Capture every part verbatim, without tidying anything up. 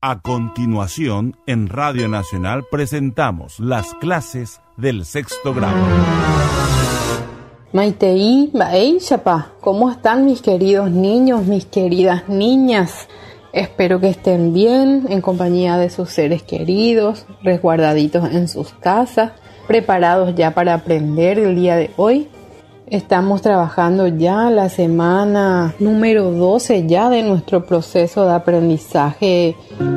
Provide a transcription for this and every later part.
A continuación, en Radio Nacional presentamos las clases del sexto grado. Maitei, Baei, Chapa, ¿cómo están mis queridos niños, mis queridas niñas? Espero que estén bien, en compañía de sus seres queridos, resguardaditos en sus casas, preparados ya para aprender el día de hoy. Estamos trabajando ya la semana número doce ya de nuestro proceso de aprendizaje.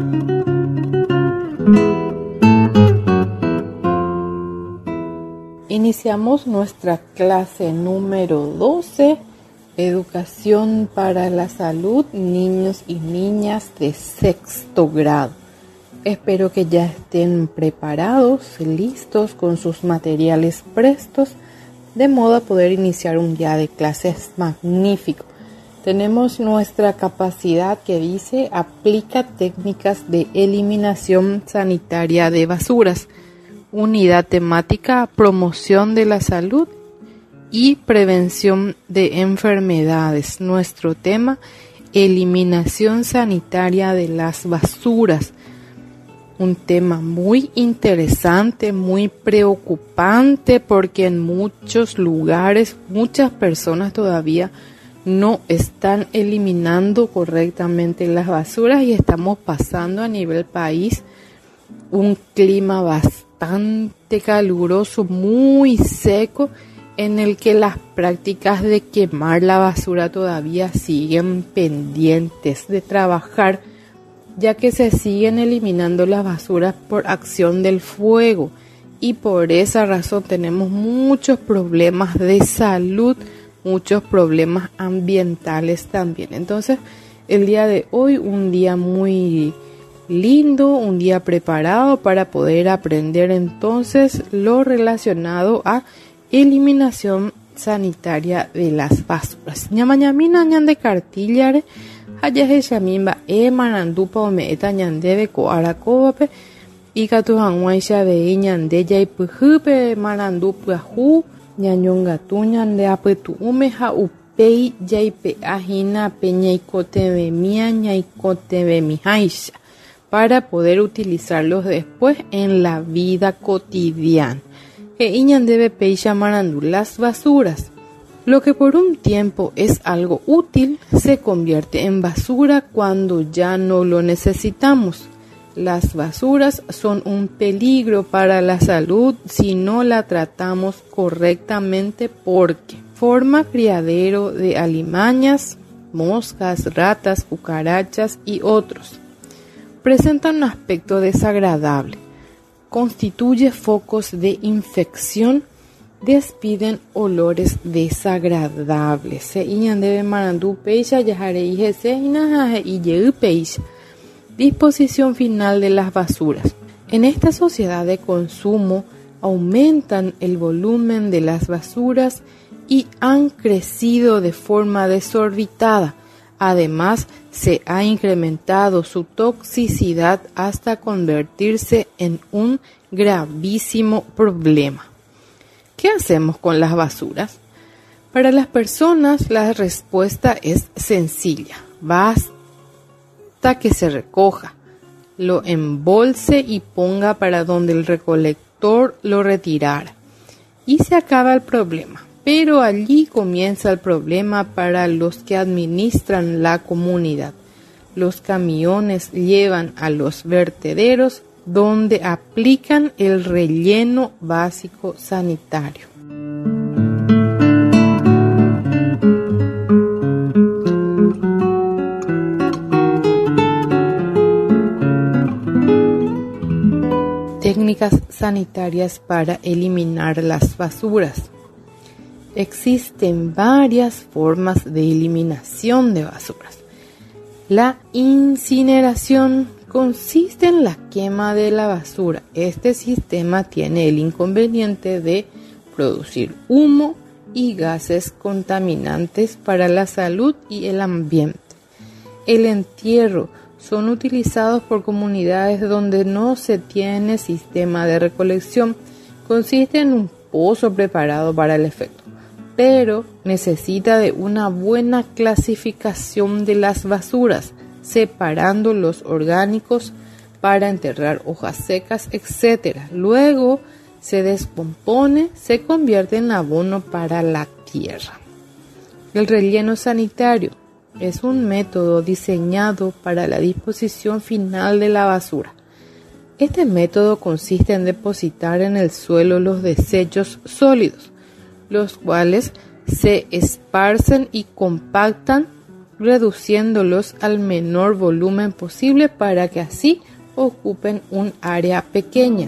Iniciamos nuestra clase número doce, Educación para la Salud, niños y niñas de sexto grado. Espero que ya estén preparados, listos con sus materiales prestos, de modo a poder iniciar un día de clases magnífico. Tenemos nuestra capacidad que dice aplica técnicas de eliminación sanitaria de basuras. Unidad temática, promoción de la salud y prevención de enfermedades. Nuestro tema, eliminación sanitaria de las basuras. Un tema muy interesante, muy preocupante, porque en muchos lugares, muchas personas todavía no están eliminando correctamente las basuras y estamos pasando a nivel país un clima bastante caluroso, muy seco, en el que las prácticas de quemar la basura todavía siguen pendientes de trabajar, ya que se siguen eliminando las basuras por acción del fuego y por esa razón tenemos muchos problemas de salud, muchos problemas ambientales también. Entonces, el día de hoy, un día muy lindo, un día preparado para poder aprender entonces lo relacionado a eliminación sanitaria de las basuras. Ñamañamina ñande cartillare hayaje shamimba e marandupa omeeta ñandeve ko arakovape ikatu hag̃uáicha avei ñande jaipyhýpe marandupyahu ñañongatu ñande apytu'ũme ha upéi jaipe'ahína pe ñaikotevemia ñaikotevemiháicha para poder utilizarlos después en la vida cotidiana. E ñandeve peicha marandu las basuras. Lo que por un tiempo es algo útil se convierte en basura cuando ya no lo necesitamos. Las basuras son un peligro para la salud si no la tratamos correctamente porque forma criadero de alimañas, moscas, ratas, cucarachas y otros. Presenta un aspecto desagradable. Constituye focos de infección, despiden olores desagradables. Se iñandebe marandu peixa yajarei hese inajaje y yeu peixa. Disposición final de las basuras. En esta sociedad de consumo aumentan el volumen de las basuras y han crecido de forma desorbitada. Además, se ha incrementado su toxicidad hasta convertirse en un gravísimo problema. ¿Qué hacemos con las basuras? Para las personas, la respuesta es sencilla. Basta que se recoja, lo embolse y ponga para donde el recolector lo retirara. Y se acaba el problema. Pero allí comienza el problema para los que administran la comunidad. Los camiones llevan a los vertederos donde aplican el relleno básico sanitario. Técnicas sanitarias para eliminar las basuras. Existen varias formas de eliminación de basuras. La incineración consiste en la quema de la basura. Este sistema tiene el inconveniente de producir humo y gases contaminantes para la salud y el ambiente. El entierro son utilizados por comunidades donde no se tiene sistema de recolección. Consiste en un pozo preparado para el efecto, pero necesita de una buena clasificación de las basuras, separando los orgánicos para enterrar hojas secas, etcétera. Luego se descompone, se convierte en abono para la tierra. El relleno sanitario es un método diseñado para la disposición final de la basura. Este método consiste en depositar en el suelo los desechos sólidos, los cuales se esparcen y compactan, reduciéndolos al menor volumen posible para que así ocupen un área pequeña.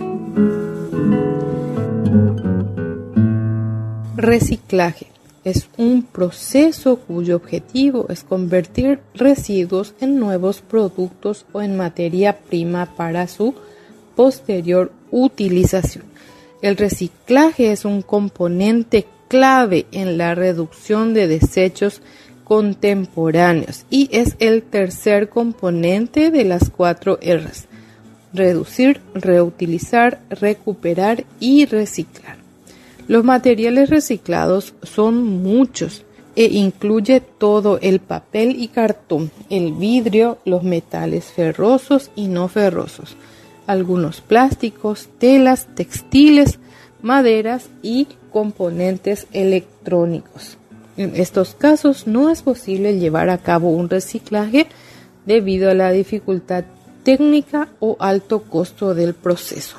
Reciclaje es un proceso cuyo objetivo es convertir residuos en nuevos productos o en materia prima para su posterior utilización. El reciclaje es un componente clave en la reducción de desechos contemporáneos y es el tercer componente de las cuatro R's: reducir, reutilizar, recuperar y reciclar. Los materiales reciclados son muchos e incluye todo el papel y cartón, el vidrio, los metales ferrosos y no ferrosos, algunos plásticos, telas, textiles, maderas y componentes electrónicos. En estos casos no es posible llevar a cabo un reciclaje debido a la dificultad técnica o alto costo del proceso.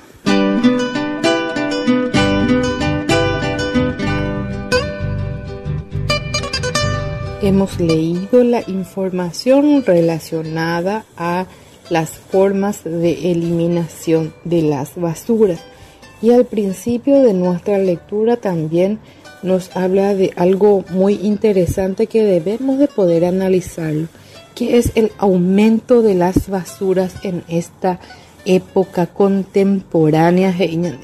Hemos leído la información relacionada a las formas de eliminación de las basuras y al principio de nuestra lectura también nos habla de algo muy interesante que debemos de poder analizarlo, que es el aumento de las basuras en esta época contemporánea.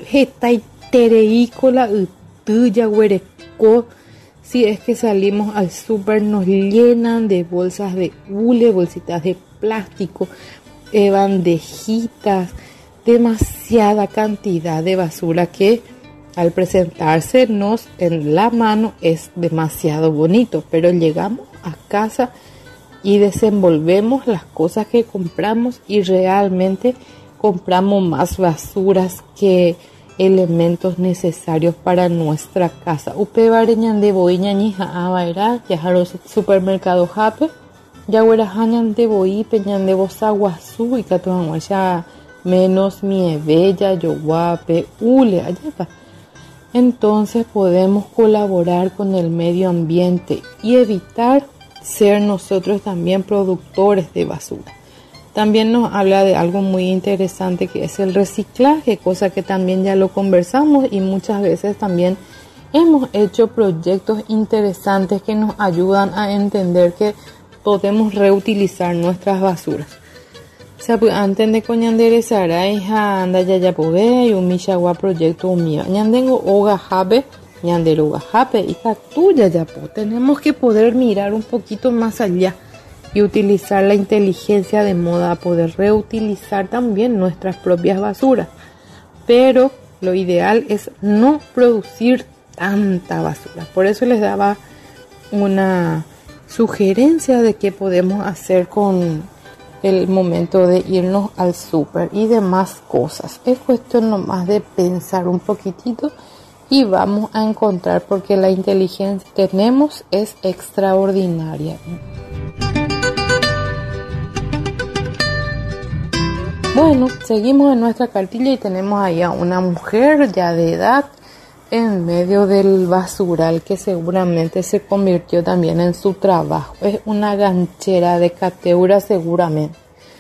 Si es que salimos al súper nos llenan de bolsas de hule, bolsitas de plástico, eh, bandejitas, demasiada cantidad de basura que al presentársenos en la mano es demasiado bonito, pero llegamos a casa y desenvolvemos las cosas que compramos y realmente compramos más basuras que elementos necesarios para nuestra casa. Upe bareñan de boiña ñija abaira, yajaro supermercado jape, yahuera hañan de boi, peñan de bosaguazú y catuanguacha menos miebella, yoguape, ule, allá. Entonces podemos colaborar con el medio ambiente y evitar ser nosotros también productores de basura. También nos habla de algo muy interesante que es el reciclaje, cosa que también ya lo conversamos y muchas veces también hemos hecho proyectos interesantes que nos ayudan a entender que podemos reutilizar nuestras basuras. O sea, pues antes de coñandere saraija anda ya ya pobe y un michagua proyecto mío. Ñandengo oga jabe, ñandero oga jabe y tuya ya po. Tenemos que poder mirar un poquito más allá y utilizar la inteligencia de modo a poder reutilizar también nuestras propias basuras. Pero lo ideal es no producir tanta basura. Por eso les daba una sugerencia de qué podemos hacer con el momento de irnos al súper y demás cosas. Es cuestión nomás de pensar un poquitito y vamos a encontrar, porque la inteligencia que tenemos es extraordinaria. Bueno, seguimos en nuestra cartilla y tenemos ahí a una mujer ya de edad en medio del basural que seguramente se convirtió también en su trabajo. Es una ganchera de cateura seguramente.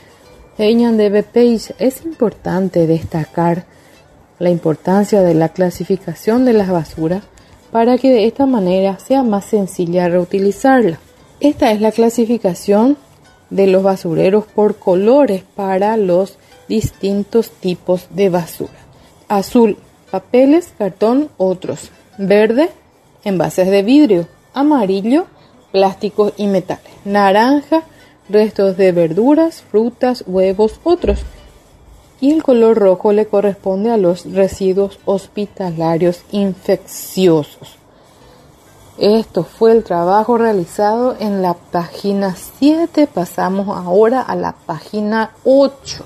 Es importante destacar la importancia de la clasificación de las basuras para que de esta manera sea más sencilla reutilizarla. Esta es la clasificación de los basureros por colores para los distintos tipos de basura. Azul, papeles, cartón, otros. Verde, envases de vidrio. Amarillo, plásticos y metales. Naranja, restos de verduras, frutas, huevos, otros. Y el color rojo le corresponde a los residuos hospitalarios infecciosos. Esto fue el trabajo realizado en la página siete. Pasamos ahora a la página ocho.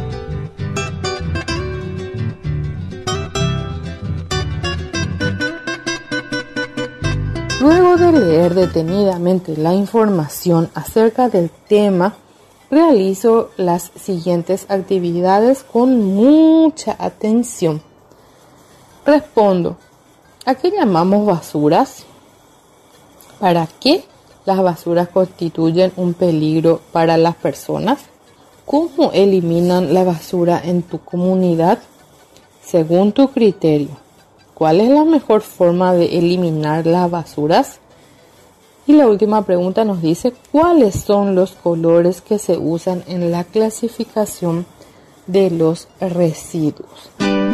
Luego de leer detenidamente la información acerca del tema, realizo las siguientes actividades con mucha atención. Respondo: ¿a qué llamamos basuras? ¿Para qué las basuras constituyen un peligro para las personas? ¿Cómo eliminan la basura en tu comunidad? Según tu criterio, ¿cuál es la mejor forma de eliminar las basuras? Y la última pregunta nos dice: ¿cuáles son los colores que se usan en la clasificación de los residuos?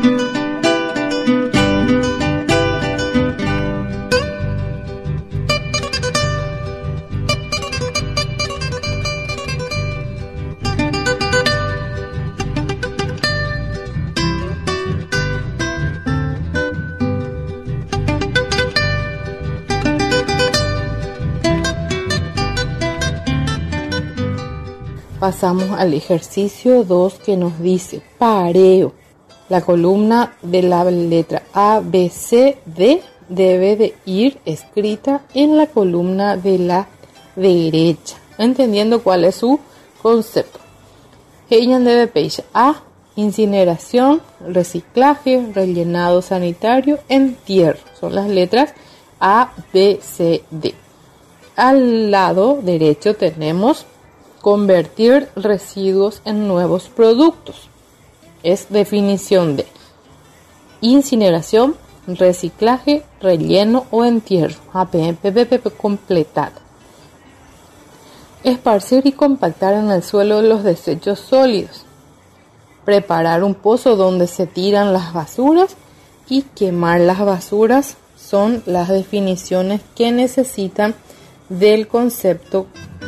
Pasamos al ejercicio dos, que nos dice pareo. La columna de la letra A, B, C, D debe de ir escrita en la columna de la derecha, entendiendo cuál es su concepto. debe peixe A, incineración, reciclaje, rellenado sanitario, entierro. Son las letras A, B, C, D. Al lado derecho tenemos convertir residuos en nuevos productos. Es definición de incineración, reciclaje, relleno o entierro. A P P P P completado. Esparcir y compactar en el suelo los desechos sólidos. Preparar un pozo donde se tiran las basuras y quemar las basuras son las definiciones que necesitan del concepto.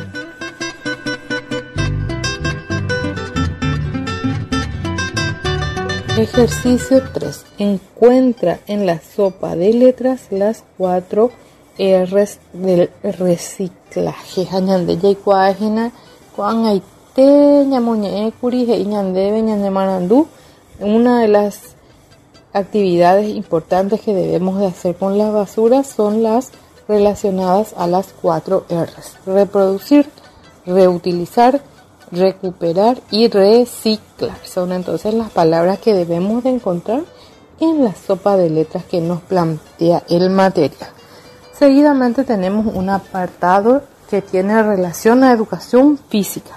Ejercicio tres. Encuentra en la sopa de letras las cuatro R's del reciclaje. Añande yaikuajena, kuan aite, ñamoñe kuri, ñandebe, ñandemarandú. Una de las actividades importantes que debemos de hacer con las basuras son las relacionadas a las cuatro R's. Reproducir, reutilizar, recuperar y reciclar. Son entonces las palabras que debemos de encontrar en la sopa de letras que nos plantea el material. Seguidamente tenemos un apartado que tiene relación a educación física.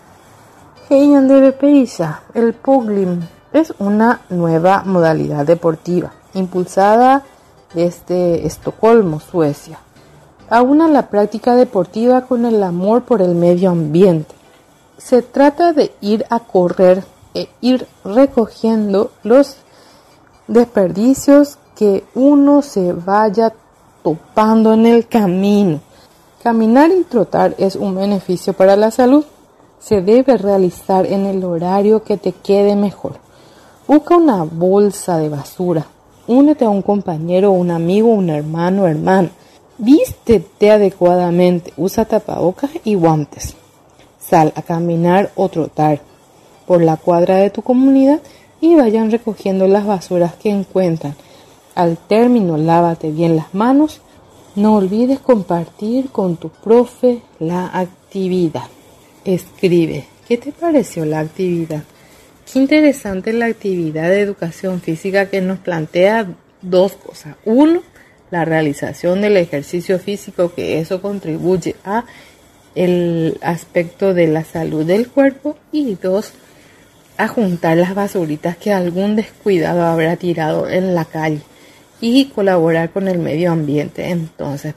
El Puglim es una nueva modalidad deportiva impulsada desde Estocolmo, Suecia. Aúna la práctica deportiva con el amor por el medio ambiente. Se trata de ir a correr e ir recogiendo los desperdicios que uno se vaya topando en el camino. Caminar y trotar es un beneficio para la salud. Se debe realizar en el horario que te quede mejor. Busca una bolsa de basura. Únete a un compañero, un amigo, un hermano o hermana. Vístete adecuadamente. Usa tapabocas y guantes. Sal a caminar o trotar por la cuadra de tu comunidad y vayan recogiendo las basuras que encuentran. Al término, lávate bien las manos. No olvides compartir con tu profe la actividad. Escribe, ¿qué te pareció la actividad? Qué interesante la actividad de educación física que nos plantea dos cosas. Uno, la realización del ejercicio físico, que eso contribuye a el aspecto de la salud del cuerpo, y dos, a juntar las basuritas que algún descuidado habrá tirado en la calle y colaborar con el medio ambiente. Entonces,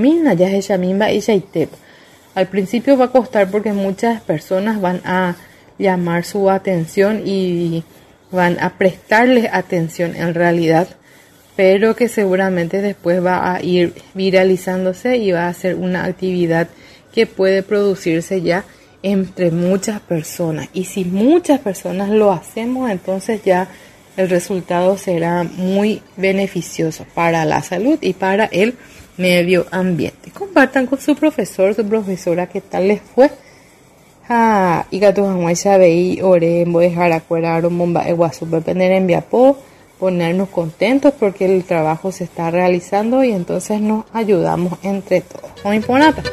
al principio va a costar porque muchas personas van a llamar su atención y van a prestarles atención en realidad, pero que seguramente después va a ir viralizándose y va a ser una actividad que puede producirse ya entre muchas personas. Y si muchas personas lo hacemos, entonces ya el resultado será muy beneficioso para la salud y para el medio ambiente. Compartan con su profesor, su profesora, qué tal les fue. Ah, y gato jamás veí ore voy a dejar acuerdo bomba e guasu depender en viapo, ponernos contentos porque el trabajo se está realizando y entonces nos ayudamos entre todos. Muy importante.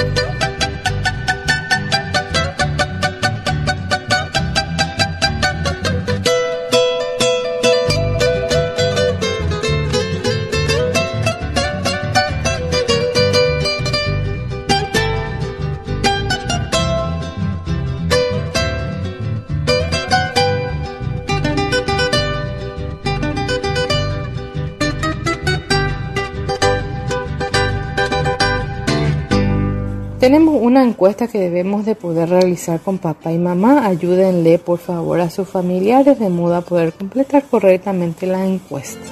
Tenemos una encuesta que debemos de poder realizar con papá y mamá. Ayúdenle por favor a sus familiares de modo a poder completar correctamente la encuesta.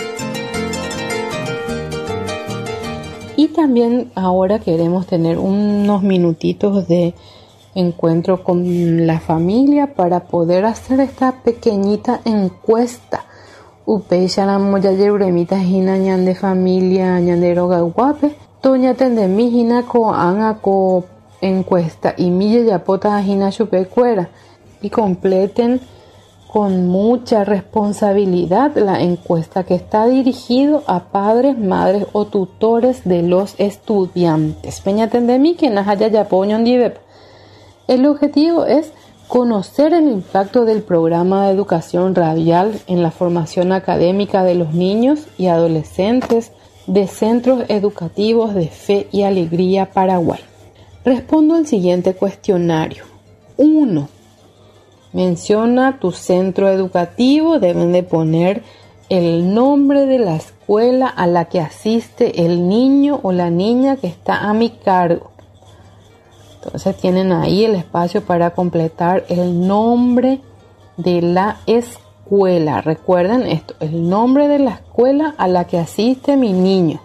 Y también ahora queremos tener unos minutitos de encuentro con la familia para poder hacer esta pequeñita encuesta. Upe ya moya yeruremita hina ñan de familia ñan de roga guape. Toña tende mi hina ko anga ko encuesta y mi yapota hina chupe cuera y completen con mucha responsabilidad la encuesta que está dirigido a padres, madres o tutores de los estudiantes. Peña tende mi que haya yapoñon dive. El objetivo es conocer el impacto del programa de educación radial en la formación académica de los niños y adolescentes de Centros Educativos de Fe y Alegría Paraguay. Respondo al siguiente cuestionario. uno. Menciona tu centro educativo. Deben de poner el nombre de la escuela a la que asiste el niño o la niña que está a mi cargo. Entonces tienen ahí el espacio para completar el nombre de la escuela. Escuela. Recuerden esto, el nombre de la escuela a la que asiste mi niño.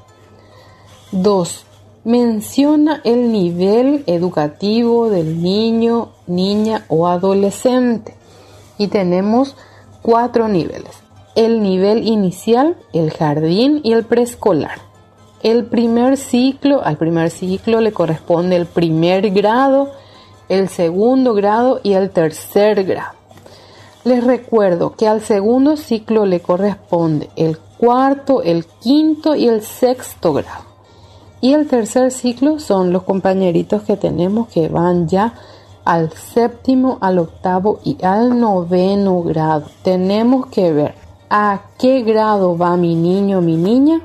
dos. Menciona el nivel educativo del niño, niña o adolescente. Y tenemos cuatro niveles. El nivel inicial, el jardín y el preescolar. El primer ciclo, al primer ciclo le corresponde el primer grado, el segundo grado y el tercer grado. Les recuerdo que al segundo ciclo le corresponde el cuarto, el quinto y el sexto grado. Y el tercer ciclo son los compañeritos que tenemos que van ya al séptimo, al octavo y al noveno grado. Tenemos que ver a qué grado va mi niño o mi niña.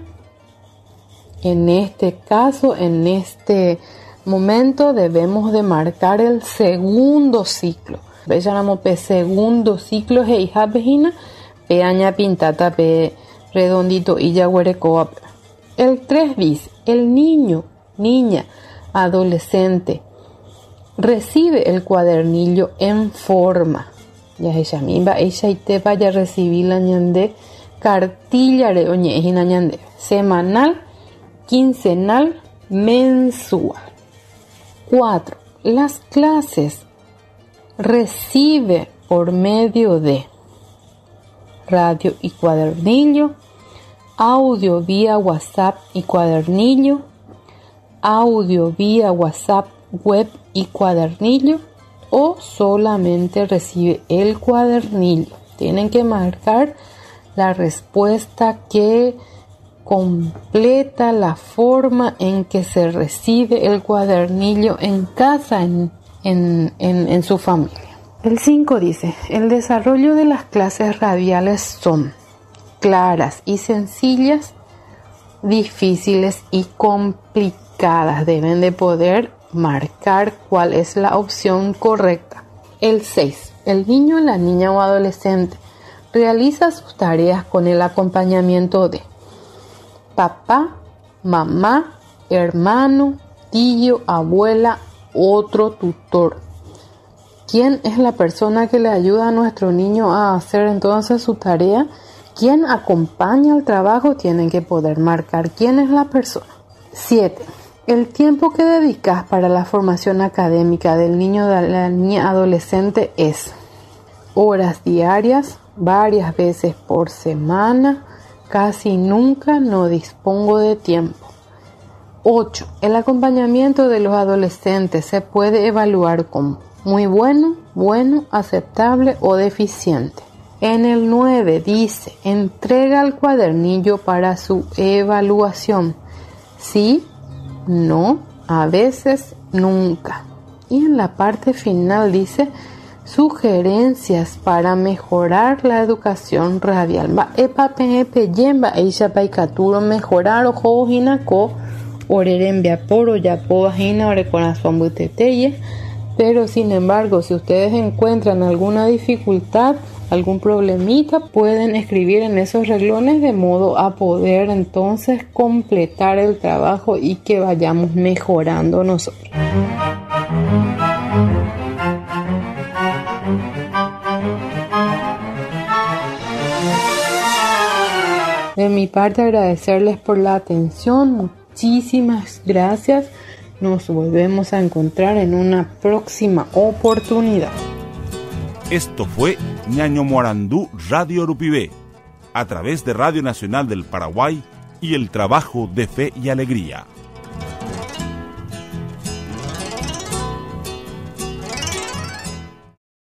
En este caso, en este momento debemos de marcar el segundo ciclo. Veamos pe segundo ciclo he hija pejina pe aña pintata pe redondito y ya huerecoa. El tres bis, el niño, niña, adolescente recibe el cuadernillo en forma. Ya ella misma ella y te vaya a recibir la ñande cartilla de oñe hina ñande semanal, quincenal, mensual. cuatro. Las clases recibe por medio de radio y cuadernillo, audio vía WhatsApp y cuadernillo, audio vía WhatsApp web y cuadernillo o solamente recibe el cuadernillo. Tienen que marcar la respuesta que completa la forma en que se recibe el cuadernillo en casa, en En, en, en su familia. El cinco dice, el desarrollo de las clases radiales son claras y sencillas, difíciles y complicadas. Deben de poder marcar cuál es la opción correcta. El seis, el niño, la niña o adolescente realiza sus tareas con el acompañamiento de papá, mamá, hermano, tío, abuela, otro tutor. ¿Quién es la persona que le ayuda a nuestro niño a hacer entonces su tarea? ¿Quién acompaña al trabajo? Tienen que poder marcar quién es la persona. siete. El tiempo que dedicas para la formación académica del niño o de la niña adolescente es horas diarias, varias veces por semana, casi nunca no dispongo de tiempo. ocho. El acompañamiento de los adolescentes se puede evaluar como muy bueno, bueno, aceptable o deficiente. En el nueve dice, entrega el cuadernillo para su evaluación. Sí, no, a veces, nunca. Y en la parte final dice, sugerencias para mejorar la educación radial. Va epa pepe yemba eisha paikaturo mejorar ojo hinako orerembia poro ya povagina ore corazón buteteye. Pero sin embargo, si ustedes encuentran alguna dificultad, algún problemita, pueden escribir en esos reglones de modo a poder entonces completar el trabajo y que vayamos mejorando nosotros. De mi parte, agradecerles por la atención. Muchísimas gracias. Nos volvemos a encontrar en una próxima oportunidad. Esto fue Ñaño Morandú Radio Urupibé, a través de Radio Nacional del Paraguay y el trabajo de Fe y Alegría.